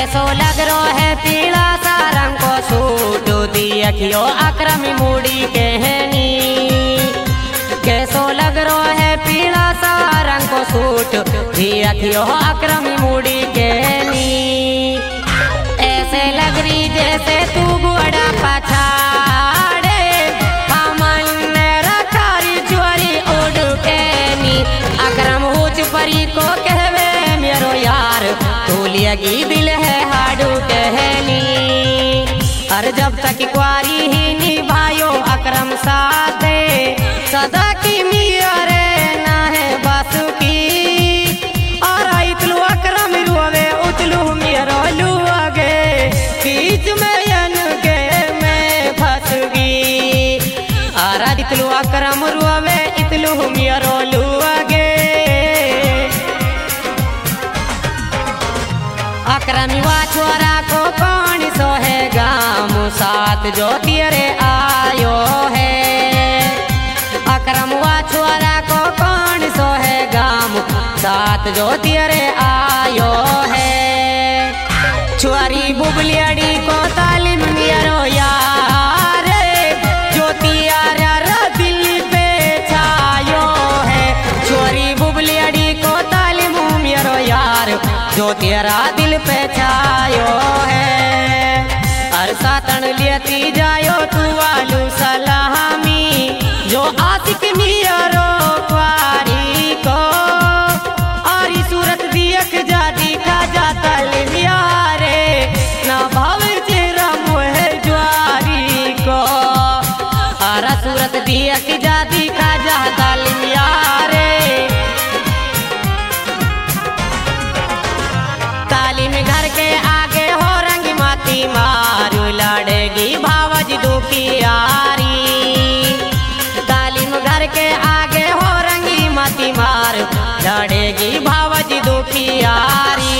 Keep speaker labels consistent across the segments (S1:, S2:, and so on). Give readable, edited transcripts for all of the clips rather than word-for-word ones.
S1: कैसो लग रो है पीला सा रंग को सूट दी अखियो अक्रमी मूड़ी कहनी। कैसो लग रो है पीला सा रंग को सूट दी अखियो अक्रमी मूड़ी कहनी। ऐसे लग रही जैसे तू घोड़ा पछाड़े हमन रखारी चोरी उड़ कहनी। अक्रम हुच परी को कहवे मेरो यार तू लियगी दिल है हाडू कहनी। और जब तक कुआरी ही निभायो अक्रम साथे सदा की मियरे ना है बस की। और इतलू अक्रम रुवे उतलू मेरो लुआगे बीच में यन के मैं फंस गई। और इतलू अक्रम रुवे इतलू मेरो लुआगे। अक्रमी वा छोरा को कौन सो है गाम साथ जो तेरे आयो है। अक्रम वा छोरा को कौन सो है गाम साथ जो तेरे आयो है। छोरी बुबलियाड़ी को तालीम मेरो यार जो तियारा दिल पे छायो है। छोरी बुबलियाड़ी को तालीम मेरो यार जो तेरा दिल पे छायो है। हर सातन लेती जायो तू वालू सलामी जो आशिक मियरो क्वारी को। और सूरत दियक जा दिखा जाता लियारे ना भाव चेहरा मुह ज्वारी को। और सूरत दियक जा दिखा जाता लियारे। घर के आगे हो रंग माती मारू लड़ेगी भावज दुखियारी। तालीम घर के आगे हो रंगी माती मार लड़ेगी भावज दुखियारी।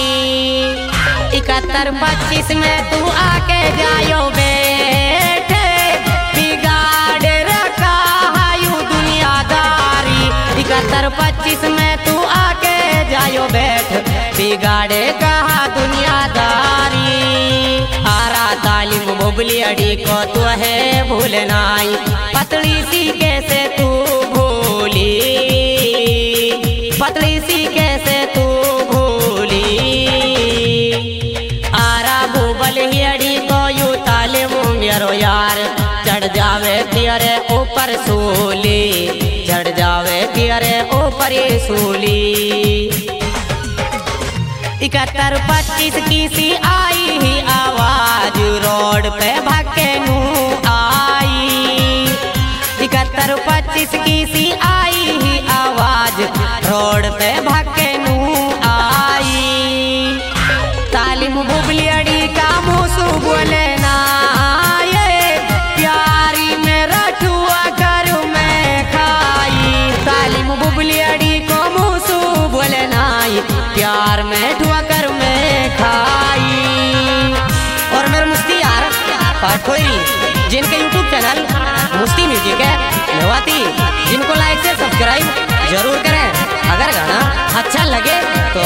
S1: 71-25 में तू आके जायो बेटे बिगाड़ रखा हायू दुनियादारी। 71-25 में तू आके जायो बैठ बिगाड़े कहा दुनियादारी। आरा तालीम बुबलियाड़ी को तू है भूलनाई पतली सी कैसे तू भूली। पतली सी कैसे तू भूली। आरा बुबलियाड़ी को यू तालीम मेरो यार चढ़ जावे तेरे ऊपर सूली। चढ़ जावे तेरे ऊपर सूली। 71-25 की सी आई ही आवाज रोड पे भागे नू आई। 71-25 की सी आई ही आवाज रोड पे भागे नू आई। तालीम बुबलियाड़ी का मुसु बोले ना ये प्यारी मेरा ठुआ कर मैं खाई। तालीम बुबलियाड़ी को मुसु बोले ना प्यार में ठुआ कर मैं खाई। और मेरे मुस्ती यार पाठोरी जिनके YouTube चैनल मुस्ती म्यूजिक है नवाती जिनको लाइक से सब्सक्राइब जरूर करें। अगर गाना अच्छा लगे तो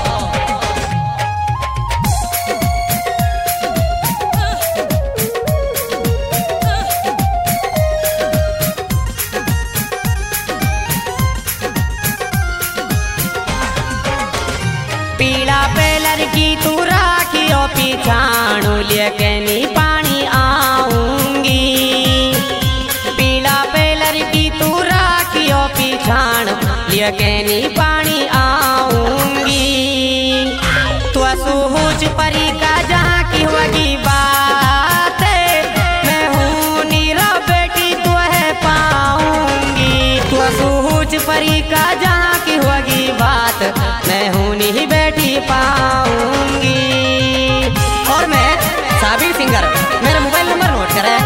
S1: पीला पे लड़की तू राखियो पिछाणु लेके नी पानी आऊंगी। पीला पे लड़की तू राखियो पिछाण लेके नी पानी आऊंगी। तू सूझ परी का जहाँ की होगी बात मैं हूँ नीरा बेटी तू है पाऊंगी। तू सूझ परी का जहाँ की होगी बात मैं हूँ नहीं बैठी पाऊंगी। और मैं साबिर सिंगर मेरा मोबाइल नंबर नोट करें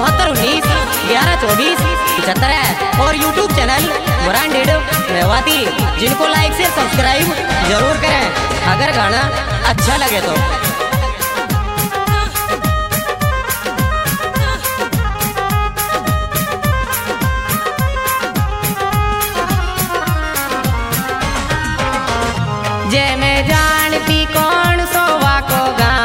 S1: 7419112475 है। और YouTube चैनल ब्रांडेड मेवाती जिनको लाइक से सब्सक्राइब जरूर करें। अगर गाना अच्छा लगे तो जय मैं जानती कौन सोवा को गा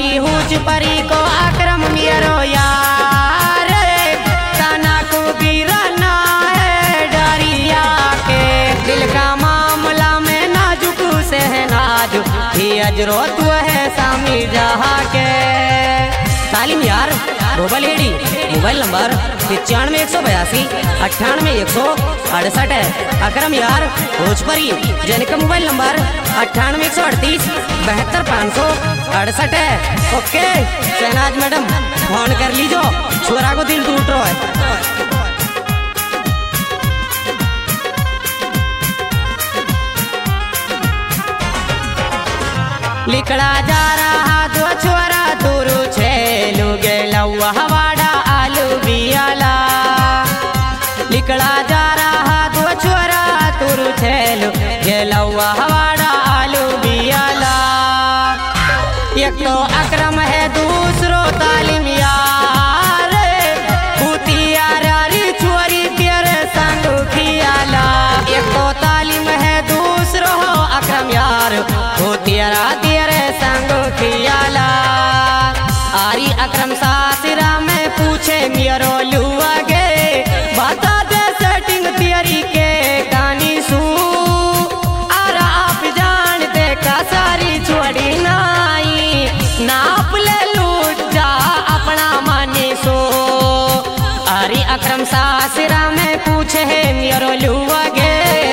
S1: छुआरी हुच परी को अक्रम मेरो यार, तना को गिरना है डरिया के। दिल का मामला में नाजुक से है नाजुक, ही अजरो तू है सामी जहा के। तालीम यार मोबाइल एडी मोबाइल नंबर 95 182 98 168 है। अकरम यार भोजपुरी जिनका मोबाइल नंबर 98 138 72 568 है। ओके शहनाज मैडम फोन कर लीजो, छोरा को दिल टूट रहा है। लिखड़ा जा रहा दो छोरा तुरु छेलू गेलौआ हवाड़ा आलू बियाला। लिखड़ा जा रहा दो छोरा तुरु छेलू गेलौआ हवाड़ा आलू बियाला। एक तो अकरम है दूसरो तालीम यार, भूतिया री छोरी तेरे संग खियाला। एक तो तालीम है दूसरो अकरम यार, भूतिया तेरे संग खियाला। आरी अकरम सासरा में पूछे मेरो लुआ गे, बता दे सेटिंग तेरी के कहानी सू। आरा आप जानते का सारी छोड़ी नाई, नाप ले लूट जा अपना मानी सो। आरी अकरम सासरा में पूछे मेरो लुआ गे,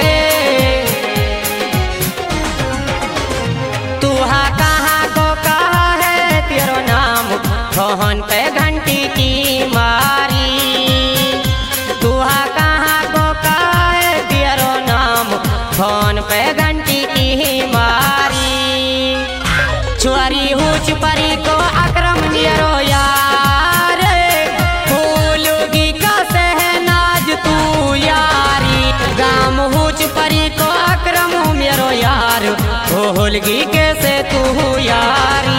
S1: फोन पे घंटी की मारी। तुहा कहाँ को कहा है तेरो नाम, फोन पे घंटी की मारी। छुआरी हुच परी को अकरम मेरो यार, फूलगी का सहनाज तू यारी। गाम हुच परी को अकरम मेरो यार, फूलगी कैसे तू यारी।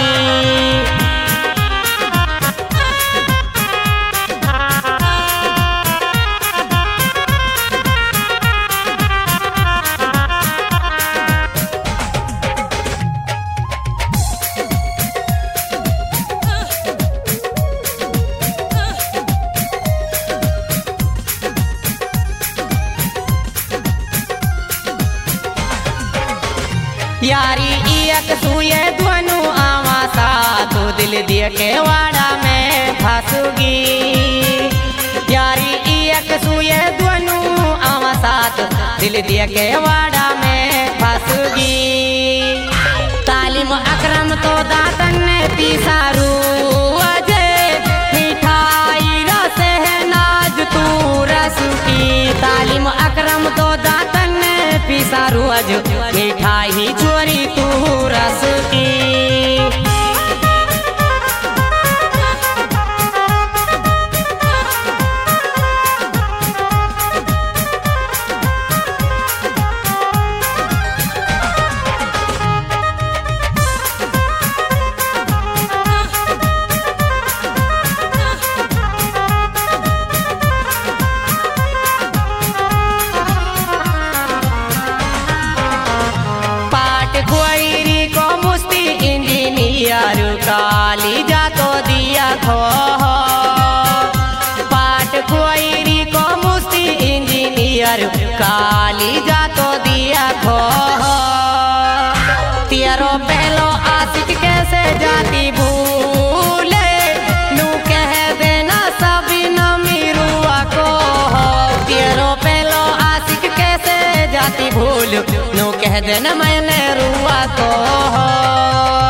S1: यारी एक सुए दोनों आवा सा, तो दिल दिए के वाड़ा में फंसूगी। यारी एक सुए दोनों आवा सा, तो दिल दिए के वाड़ा में फंसूगी। तालीम अकरम तो दातन ने पिसारू अजे, मिठाई रस है नाज तू रसुकी। तालीम अकरम तो दातन ने पिसारू अज, मिठाई चोरी तू रस की। काली जा तो दिया खो, पाट खोईरी को मुस्ती इंजीनियर, काली जा तो दिया खो। तेरो पहलो आशिक कैसे जाती भूले, नू कह देना सभी न मिरुआ को। तेरो पहलो आशिक कैसे जाती भूल, नू कह देना मैंने रुआ को।